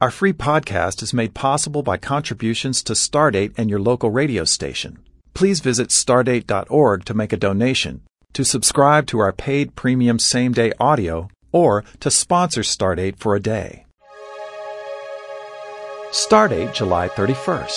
Our free podcast is made possible by contributions to Stardate and your local radio station. Please visit stardate.org to make a donation, to subscribe to our paid premium same-day audio, or to sponsor Stardate for a day. Stardate, July 31st.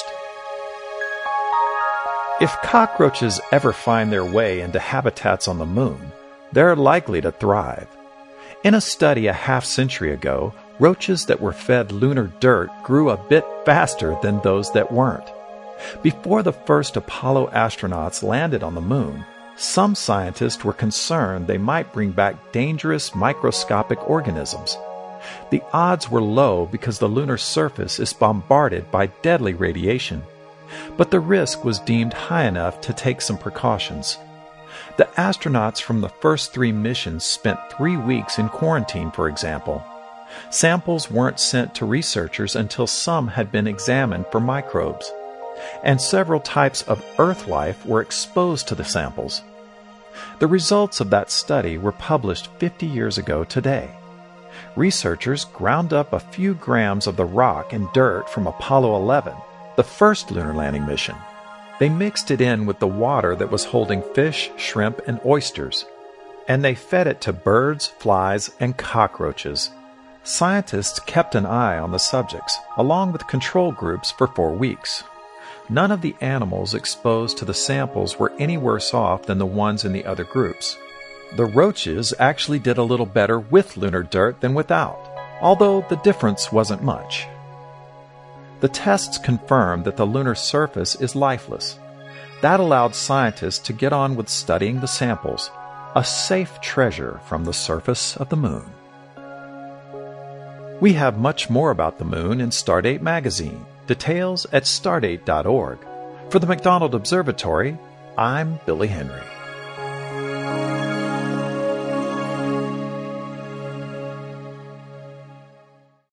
If cockroaches ever find their way into habitats on the moon, they're likely to thrive. In a study a half-century ago, roaches that were fed lunar dirt grew a bit faster than those that weren't. Before the first Apollo astronauts landed on the moon, some scientists were concerned they might bring back dangerous microscopic organisms. The odds were low because the lunar surface is bombarded by deadly radiation, but the risk was deemed high enough to take some precautions. The astronauts from the first 3 missions spent 3 weeks in quarantine, for example. Samples weren't sent to researchers until some had been examined for microbes, and several types of Earth life were exposed to the samples. The results of that study were published 50 years ago today. Researchers ground up a few grams of the rock and dirt from Apollo 11, the first lunar landing mission. They mixed it in with the water that was holding fish, shrimp, and oysters, and they fed it to birds, flies, and cockroaches. Scientists kept an eye on the subjects, along with control groups, for 4 weeks. None of the animals exposed to the samples were any worse off than the ones in the other groups. The roaches actually did a little better with lunar dirt than without, although the difference wasn't much. The tests confirmed that the lunar surface is lifeless. That allowed scientists to get on with studying the samples, a safe treasure from the surface of the moon. We have much more about the moon in Stardate magazine. Details at stardate.org. For the McDonald Observatory, I'm Billy Henry.